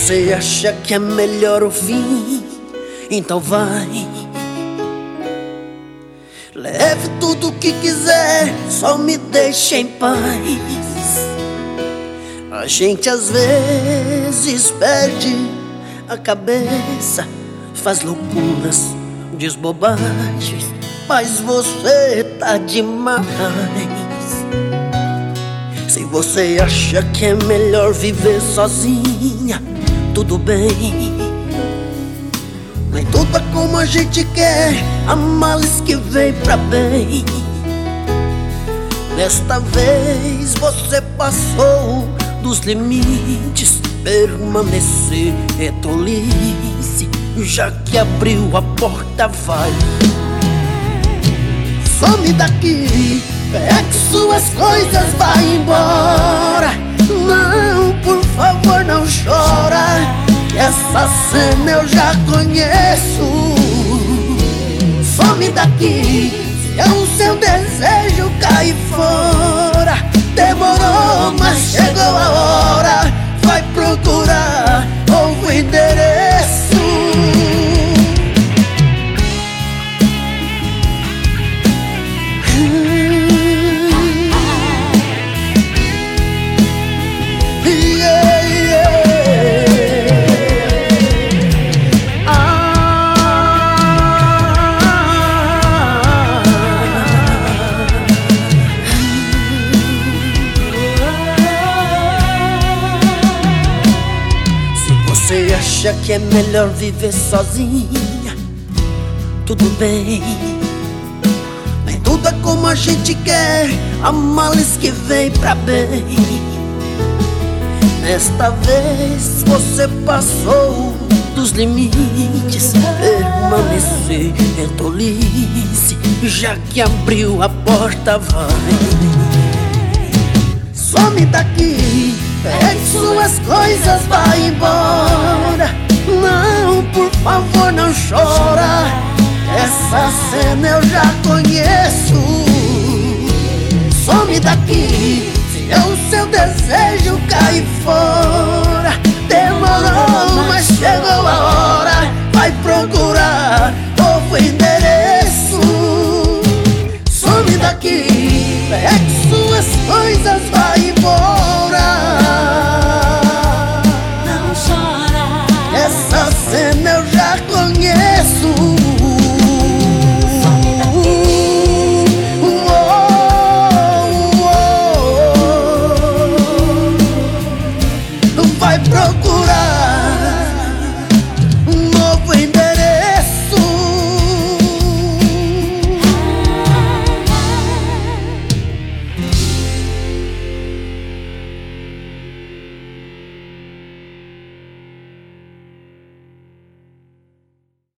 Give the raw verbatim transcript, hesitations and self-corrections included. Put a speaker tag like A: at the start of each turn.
A: você acha que é melhor o fim, então vai. Leve tudo que quiser, só me deixe em paz. A gente às vezes perde a cabeça, faz loucuras, diz bobagens, mas você tá demais. Se você acha que é melhor viver sozinha, tudo bem. Nem tudo é como a gente quer, há males que vem pra bem. Desta vez você passou dos limites, permanecer é tolice. Já que abriu a porta, vai. Some daqui, pegue suas coisas, vai embora. Não, por favor, não chora, que essa cena eu já conheço. Some daqui, se é o seu desejo, cai fora. Demorou, mas chegou a hora. Vai procurar novo endereço. Você acha que é melhor viver sozinha, tudo bem. Nem tudo é como a gente quer, há males que vem pra bem. Desta vez você passou dos limites, permanecer é tolice. Já que abriu a porta, vai. Some daqui, pegue suas coisas, vai embora.